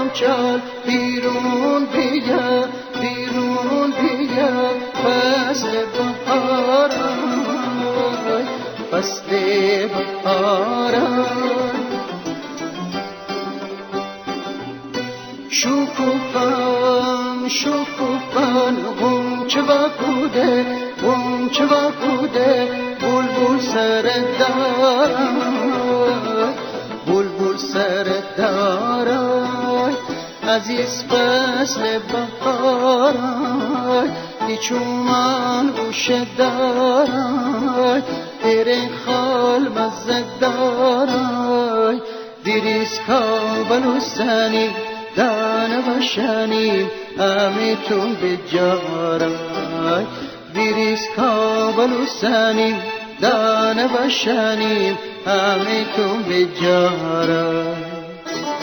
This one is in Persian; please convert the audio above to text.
چال بیرون بیا بیرون بیا فصل بهارای فصل بهارای شکوفان شکوفان غنچه و بوده غنچه و بوده بلبل سر دارای بلبل سر دارای عزیز فصل بهارای نیچومان گوشه دارای دره خال مزه دارای دیریز کابل و سنی دانه و شنیم همیتون به جارای دیریز کابل و سنیم دانه و شنیم همیتون به جارای